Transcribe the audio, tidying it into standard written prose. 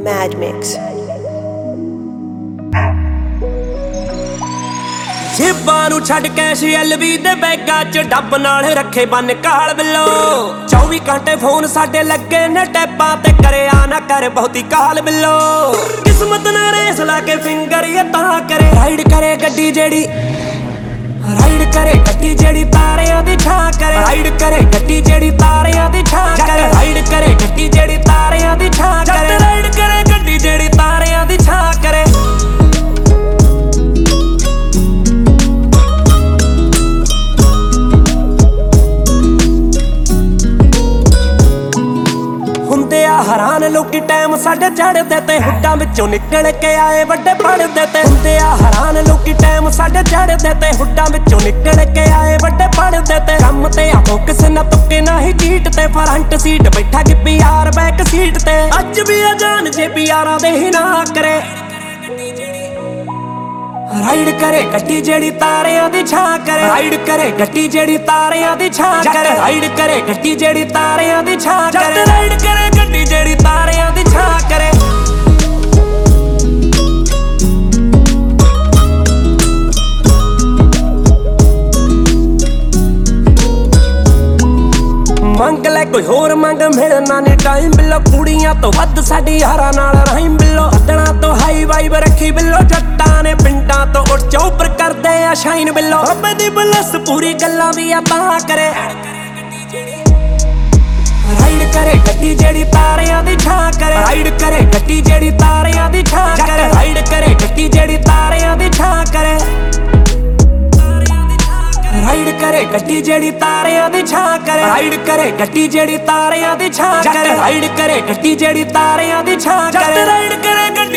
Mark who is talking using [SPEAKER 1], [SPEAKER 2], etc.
[SPEAKER 1] Mad Mix.
[SPEAKER 2] ਜੇਬਾਂ ਨੂੰ ਛੱਡ ਕੈਸ਼ ਐਲਵੀ ਦੇ ਬੈਗਾਂ 'ਚ ਡੱਬ ਨਾਲ ਰੱਖੇ ਬੰਨ ਕਾਲ ਬਿੱਲੋ 24 ਘੰਟੇ ਫੋਨ ਸਾਡੇ ਲੱਗੇ ਨੇ ਟੈਪਾਂ ਤੇ ਕਰਿਆ ਨਾ ਕਰ ਬਹੁਤੀ ਕਾਲ ਬਿੱਲੋ ਕਿਸਮਤ ਨਾਲ ਰੇਸ ਲਾ ਕੇ ਫਿੰਗਰ ਇਹ ਤਾਂ ਕਰੇ ਰਾਈਡ ਕਰੇ ਗੱਡੀ ਜਿਹੜੀ ਤਾਰਿਆਂ ਦੀ ਛਾਂ ਕਰੇ ਰਾਈਡ ਕਰੇ ਗੱਡੀ ਜਿਹੜੀ ਤਾਰਿਆਂ ਦੀ ਛਾਂ ਕਰੇ ਰਾਈਡ ਕਰੇ ਗੱਡੀ ਜਿਹੜੀ ਤਾਰਿਆਂ ਦੀ ਛਾਂ ਕਰੇ ਰਾਈਡ ਕਰੇ ਗੱਡੀ ਜਿਹੜੀ ਤਾਰਿਆਂ ਦੀ ਛਾਂ ਕਰੇ ਹੁੰਦੇ ਆ ਹੈਰਾਨ ਲੋਕੀ ਟਾਈਮ ਸਾਡੇ ਚੜ੍ਹਦੇ ਤੇ ਹੁੱਡਾਂ ਵਿੱਚੋਂ ਨਿਕਲ ਕੇ ਆਏ ਵੱਡੇ ਪੜ੍ਹਦੇ ਤੇ ਹੁੰਦੇ ਆ ਹੈਰਾਨ ਲੋਕੀ ਟਾਈਮ ਸਾਡੇ ਚੜ੍ਹਦੇ ਤੇ ਹੁੱਡਾਂ ਵਿੱਚੋਂ ਨਿਕਲ ਕੇ ਆਏ ਵੱਡੇ ਪੜ੍ਹਦੇ ਤੇ ਕੰਮ ਤੇ ਆਪੋ ਕਿਸੇ ਨਾ ਤੁੱਕੇ ਨਾ ਹੀ ਚੀਟ ਤੇ ਫਰੰਟ ਸੀਟ ਬੈਠਾ ਕਿ ਯਾਰ ਬੈਕ ਸੀਟ ਤੇ ਅੱਜ ਵੀ ਆ ਜਾਨ ਜੇ ਯਾਰਾਂ ਦੇ ਹੀ ਨਾ ਕਰੇ ਰਾਈਡ ਕਰੇ ਗੱਡੀ ਜਿਹੜੀ ਤਾਰਿਆਂ ਦੀ ਛਾਂ ਕਰੇ ਰਾਈਡ ਕਰੇ ਗੱਡੀ ਜਿਹੜੀ ਤਾਰਿਆਂ ਦੀ ਛਾਂ ਕਰੇ ਰਾਈਡ ਕਰੇ ਗੱਡੀ ਜਿਹੜੀ ਤਾਰਿਆਂ ਦੀ ਛਾਂ ਕਰੇ ਰਾਈਡ ਕਰੇ ਗੱਡੀ ਜਿਹੜੀ ਤਾਰਿਆਂ ਦੀ ਛਾਂ ਕਰੇ ਮੰਗ ਲੈ ਕੋਈ ਹੋਰ ਮੰਗ ਮਿਲਣਾ ਨੀ ਟਾਈਮ ਬਿੱਲੋ ਕੁੜੀਆਂ ਤੋਂ ਵੱਧ ਸਾਡੀ ਯਾਰਾਂ ਨਾਲ ਰਾਈਮ ਬਿੱਲੋ ਹੱਦਣਾ ਤੋਂ ਹਾਈ ਵਾਈਬ ਰੱਖੀ ਬਿੱਲੋ ਜੱਟਾਂ ਨੇ ਪਿੰਡਾਂ ਤੋਂ ਉੱਚਾ ਉੱਪਰ ਕਰਦੇ ਆ ਸ਼ਾਈਨ ਬਿੱਲੋ ਰੱਬ ਦੀ ਬਲਸ ਪੂਰੀ ਗੱਲਾਂ ਵੀ ਆ ਤਾਂ ਕਰੇ ਰਾਈਡ ਕਰੇ ਗੱਡੀ ਜਿਹੜੀ ਤਾਰਿਆਂ ਦੀ ਛਾਂ ਕਰੇ ਰਾਈਡ ਕਰੇ ਗੱਡੀ ਜਿਹੜੀ ਤਾਰਿਆਂ ਦੀ ਛਾਂ ਕਰੇ ਰਾਈਡ ਕਰੇ ਗੱਡੀ ਜਿਹੜੀ ਤਾਰਿਆਂ ਦੀ ਛਾਂ ਕਰੇ ਰਾਈਡ ਕਰੇ ਗੱਡੀ ਜਿਹੜੀ ਤਾਰਿਆਂ ਦੀ ਛਾਂ ਕਰੇ ਰਾਈਡ ਕਰੇ ਗੱਡੀ ਜਿਹੜੀ ਤਾਰਿਆਂ ਦੀ ਛਾਂ ਕਰੇ ਰਾਈਡ ਕਰੇ ਗੱਡੀ ਜਿਹੜੀ ਤਾਰਿਆਂ ਦੀ ਛਾਂ ਕਰੇ ਰਾਈਡ ਕਰੇ